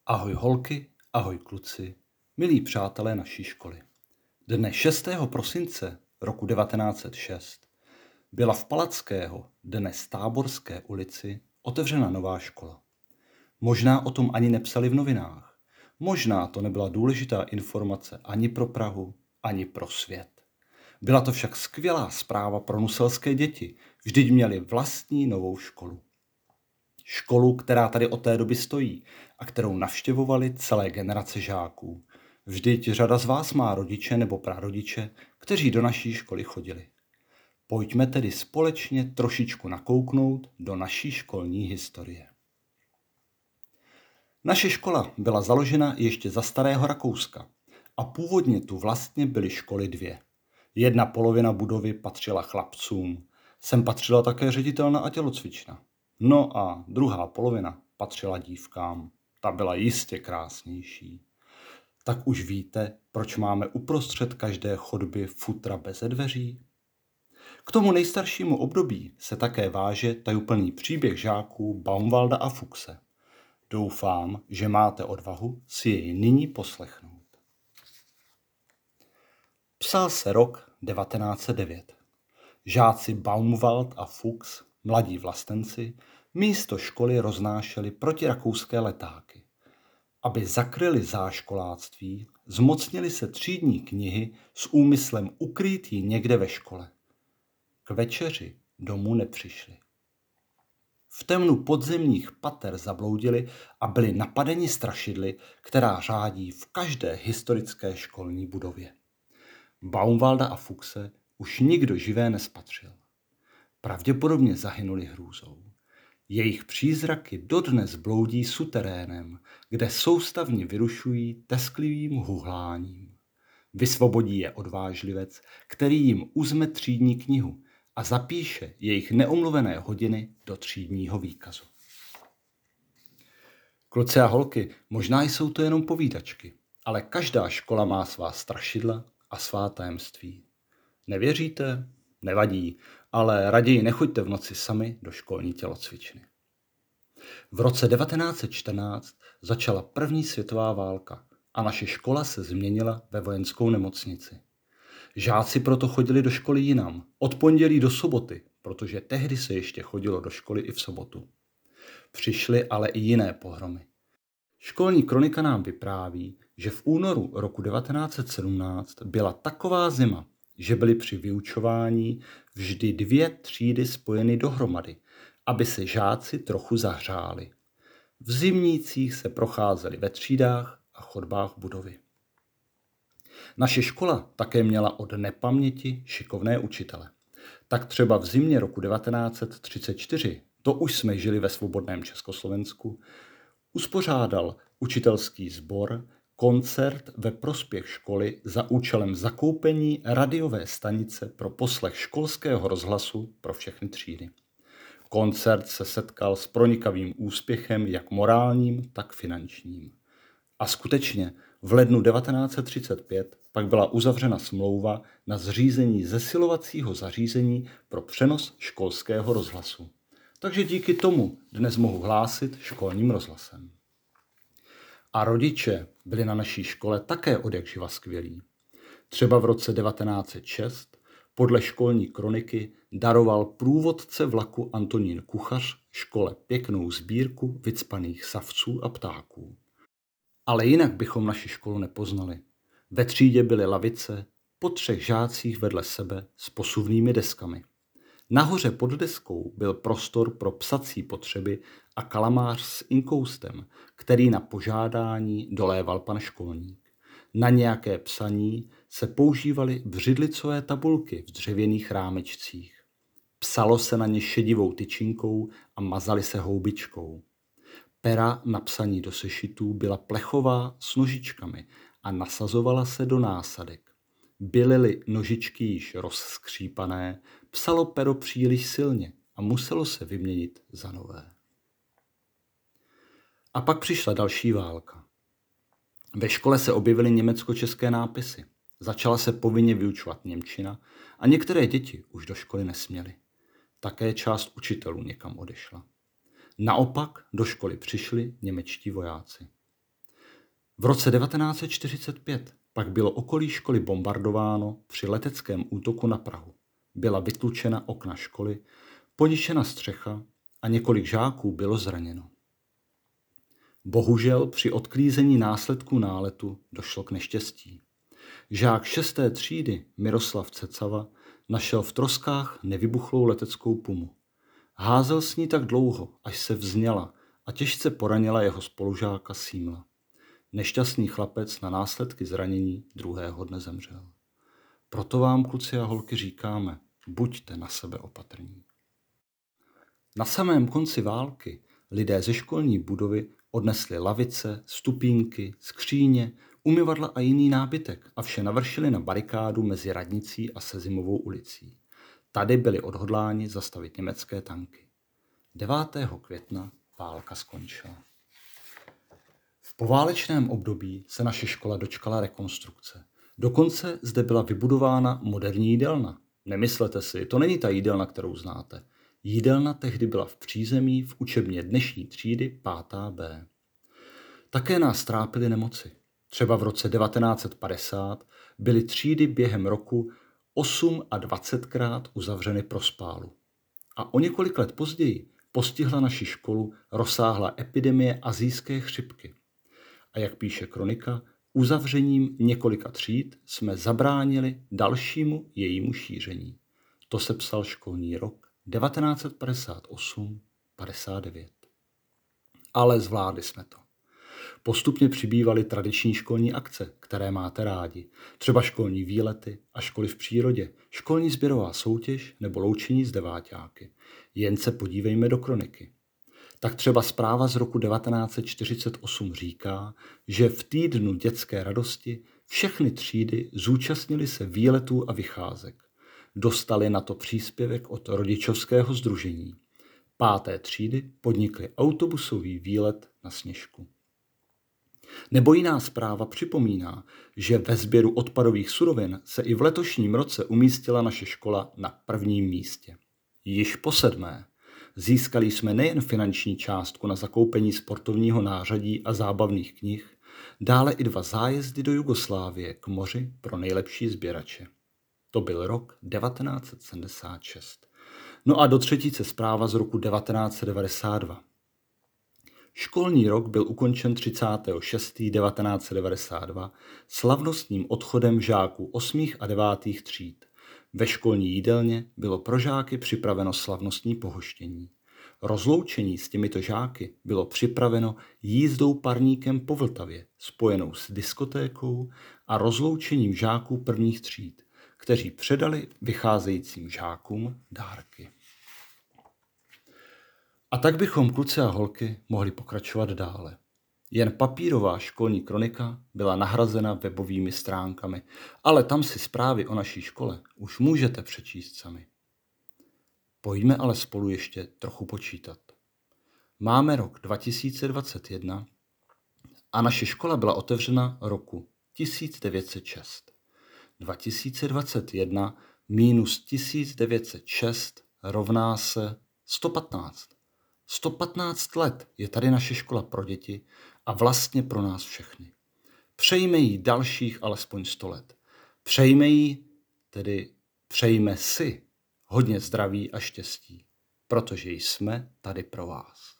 Ahoj holky, ahoj kluci, milí přátelé naší školy. Dne 6. prosince roku 1906 byla v Palackého, dnes Táborské ulici, otevřena nová škola. Možná o tom ani nepsali v novinách. Možná to nebyla důležitá informace ani pro Prahu, ani pro svět. Byla to však skvělá zpráva pro nuselské děti, vždyť měli vlastní novou školu. Školu, která tady od té doby stojí a kterou navštěvovali celé generace žáků. Vždyť řada z vás má rodiče nebo prarodiče, kteří do naší školy chodili. Pojďme tedy společně trošičku nakouknout do naší školní historie. Naše škola byla založena ještě za starého Rakouska a původně tu vlastně byly školy dvě. Jedna polovina budovy patřila chlapcům, sem patřila také ředitelna a tělocvična. No a druhá polovina patřila dívkám. Ta byla jistě krásnější. Tak už víte, proč máme uprostřed každé chodby futra beze dveří? K tomu nejstaršímu období se také váže tajuplný příběh žáků Baumwalda a Fuchse. Doufám, že máte odvahu si jej nyní poslechnout. Psal se rok 1909. Žáci Baumwald a Fuchs, mladí vlastenci, místo školy roznášeli protirakouské letáky. Aby zakryli záškoláctví, zmocnili se třídní knihy s úmyslem ukrýt ji někde ve škole. K večeři domů nepřišli. V temnu podzemních pater zabloudili a byli napadeni strašidly, která řádí v každé historické školní budově. Baumwalda a Fuchse už nikdo živé nespatřil. Pravděpodobně zahynuli hrůzou. Jejich přízraky dodnes bloudí suterénem, kde soustavně vyrušují tesklivým huhláním. Vysvobodí je odvážlivec, který jim uzme třídní knihu a zapíše jejich neomluvené hodiny do třídního výkazu. Kluci a holky, možná jsou to jenom povídačky, ale každá škola má svá strašidla a svá tajemství. Nevěříte? Nevadí, ale raději nechoďte v noci sami do školní tělocvičny. V roce 1914 začala první světová válka a naše škola se změnila ve vojenskou nemocnici. Žáci proto chodili do školy jinam, od pondělí do soboty, protože tehdy se ještě chodilo do školy i v sobotu. Přišly ale i jiné pohromy. Školní kronika nám vypráví, že v únoru roku 1917 byla taková zima, že byly při vyučování vždy 2 třídy spojeny dohromady, aby se žáci trochu zahřáli. V zimnících se procházeli ve třídách a chodbách budovy. Naše škola také měla od nepaměti šikovné učitele. Tak třeba v zimě roku 1934, to už jsme žili ve svobodném Československu, uspořádal učitelský sbor koncert ve prospěch školy za účelem zakoupení radiové stanice pro poslech školského rozhlasu pro všechny třídy. Koncert se setkal s pronikavým úspěchem jak morálním, tak finančním. A skutečně v lednu 1935 pak byla uzavřena smlouva na zřízení zesilovacího zařízení pro přenos školského rozhlasu. Takže díky tomu dnes mohu hlásit školním rozhlasem. A rodiče byli na naší škole také odjakživa skvělí. Třeba v roce 1906 podle školní kroniky daroval průvodce vlaku Antonín Kuchař škole pěknou sbírku vycpaných savců a ptáků. Ale jinak bychom naši školu nepoznali. Ve třídě byly lavice, po 3 žácích vedle sebe s posuvnými deskami. Nahoře pod deskou byl prostor pro psací potřeby a kalamář s inkoustem, který na požádání doléval pan školník. Na nějaké psaní se používaly břidlicové tabulky v dřevěných rámečcích. Psalo se na ně šedivou tyčinkou a mazaly se houbičkou. Pera na psaní do sešitů byla plechová s nožičkami a nasazovala se do násadek. Byly-li nožičky již rozskřípané, psalo pero příliš silně a muselo se vyměnit za nové. A pak přišla další válka. Ve škole se objevily německo-české nápisy. Začala se povinně vyučovat němčina a některé děti už do školy nesměly. Také část učitelů někam odešla. Naopak do školy přišli němečtí vojáci. V roce 1945 pak bylo okolí školy bombardováno při leteckém útoku na Prahu. Byla vytlučena okna školy, poničena střecha a několik žáků bylo zraněno. Bohužel při odklízení následků náletu došlo k neštěstí. Žák 6. třídy Miroslav Cecava našel v troskách nevybuchlou leteckou pumu. Házel s ní tak dlouho, až se vzněla a těžce poranila jeho spolužáka Símla. Nešťastný chlapec na následky zranění druhého dne zemřel. Proto vám, kluci a holky, říkáme, buďte na sebe opatrní. Na samém konci války lidé ze školní budovy odnesli lavice, stupínky, skříně, umyvadla a jiný nábytek a vše navršili na barikádu mezi Radnicí a Sezimovou ulicí. Tady byli odhodláni zastavit německé tanky. 9. května válka skončila. V poválečném období se naše škola dočkala rekonstrukce. Dokonce zde byla vybudována moderní jídelna. Nemyslete si, to není ta jídelna, kterou znáte. Jídelna tehdy byla v přízemí v učebně dnešní třídy 5B. Také nás trápily nemoci. Třeba v roce 1950 byly třídy během roku 28krát uzavřeny pro spálu. A o několik let později postihla naši školu rozsáhlá epidemie asijské chřipky. A jak píše kronika, uzavřením několika tříd jsme zabránili dalšímu jejímu šíření. To se psal školní rok 1958-59. Ale zvládli jsme to. Postupně přibývaly tradiční školní akce, které máte rádi. Třeba školní výlety a školy v přírodě, školní sběrová soutěž nebo loučení s deváťáky. Jen se podívejme do kroniky. Tak třeba zpráva z roku 1948 říká, že v týdnu dětské radosti všechny třídy zúčastnily se výletů a vycházek. Dostali na to příspěvek od rodičovského sdružení. 5. třídy podnikly autobusový výlet na Sněžku. Nebo jiná zpráva připomíná, že ve sběru odpadových surovin se i v letošním roce umístila naše škola na prvním místě. Již po 7. získali jsme nejen finanční částku na zakoupení sportovního nářadí a zábavných knih, dále i 2 zájezdy do Jugoslávie k moři pro nejlepší sběrače. To byl rok 1976. No a do třetice zpráva z roku 1992. Školní rok byl ukončen 30.6.1992 slavnostním odchodem žáků 8. a 9. tříd. Ve školní jídelně bylo pro žáky připraveno slavnostní pohoštění. Rozloučení s těmito žáky bylo připraveno jízdou parníkem po Vltavě, spojenou s diskotékou a rozloučením žáků prvních tříd, kteří předali vycházejícím žákům dárky. A tak bychom, kluci a holky, mohli pokračovat dále. Jen papírová školní kronika byla nahrazena webovými stránkami, ale tam si zprávy o naší škole už můžete přečíst sami. Pojďme ale spolu ještě trochu počítat. Máme rok 2021 a naše škola byla otevřena roku 1906. 2021 minus 1906 rovná se 115. 115 let je tady naše škola pro děti a vlastně pro nás všechny. Přejme jí dalších alespoň 100 let. Přejme si hodně zdraví a štěstí, protože jsme tady pro vás.